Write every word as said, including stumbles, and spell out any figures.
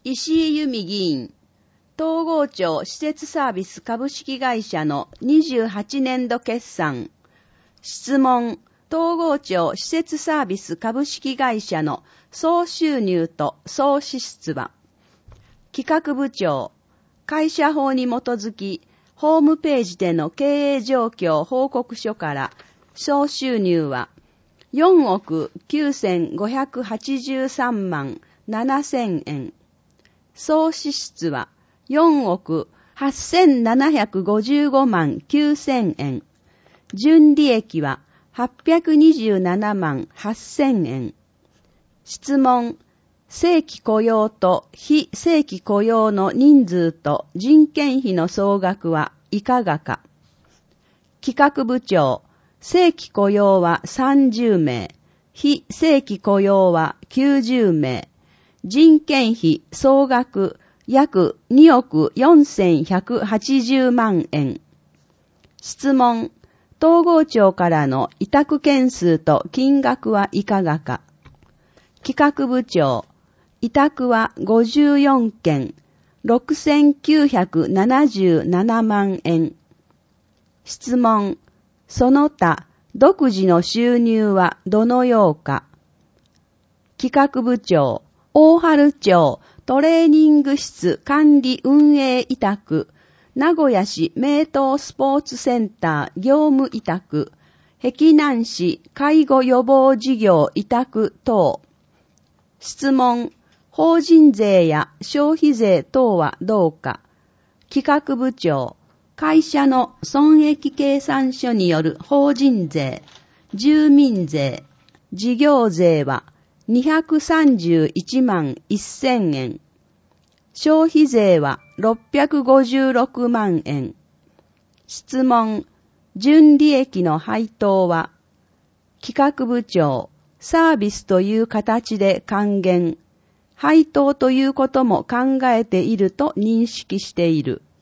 石井由美議員、東郷町施設サービス株式会社のにじゅうはちねんど決算。質問、東郷町施設サービス株式会社の総収入と総支出は、企画部長、会社法に基づき、ホームページでの経営状況報告書から総収入はよんおくきゅうせんごひゃくはちじゅうさんまんななせんえん。総支出はよんおくはっせんななひゃくごじゅうごまんきゅうせんえん。純利益ははっぴゃくにじゅうななまんはっせんえん。質問、正規雇用と非正規雇用の人数と人件費の総額はいかがか。企画部長、正規雇用はさんじゅうめい、非正規雇用はきゅうじゅうめい、人件費総額約におくよんせんひゃくはちじゅうまんえん。質問、東郷町からの委託件数と金額はいかがか。企画部長、委託はごじゅうよんけん、ろくせんきゅうひゃくななじゅうななまんえん。質問、その他、独自の収入はどのようか。企画部長、大原町トレーニング室管理運営委託、名古屋市名東スポーツセンター業務委託、碧南市介護予防事業委託等。質問、法人税や消費税等はどうか。企画部長、会社の損益計算書による法人税、住民税、事業税はにひゃくさんじゅういちまんせんえん。消費税はろっぴゃくごじゅうろくまんえん。質問、純利益の配当は、企画部長、サービスという形で還元、配当ということも考えていると認識している。